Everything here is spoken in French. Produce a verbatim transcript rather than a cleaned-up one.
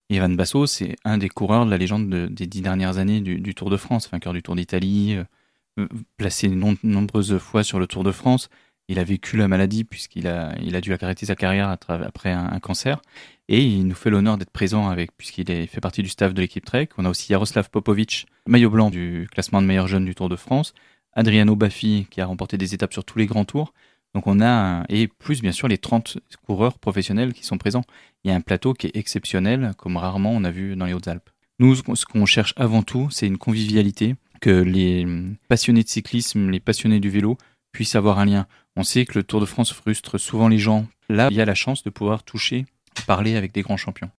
Et Van Basso, c'est un des coureurs de la légende de, des dix dernières années du, du Tour de France, vainqueur du Tour d'Italie, euh, placé non, nombreuses fois sur le Tour de France. Il a vécu la maladie puisqu'il a, il a dû arrêter sa carrière à tra- après un, un cancer. Et il nous fait l'honneur d'être présent avec, puisqu'il est, fait partie du staff de l'équipe Trek. On a aussi Jaroslav Popovic, maillot blanc du classement de meilleurs jeunes du Tour de France. Adriano Baffi, qui a remporté des étapes sur tous les grands tours. Donc on a, un, et plus bien sûr les trente coureurs professionnels qui sont présents. Il y a un plateau qui est exceptionnel, comme rarement on a vu dans les Hautes-Alpes. Nous, ce qu'on cherche avant tout, c'est une convivialité, que les passionnés de cyclisme, les passionnés du vélo puissent avoir un lien. On sait que le Tour de France frustre souvent les gens. Là, il y a la chance de pouvoir toucher, parler avec des grands champions.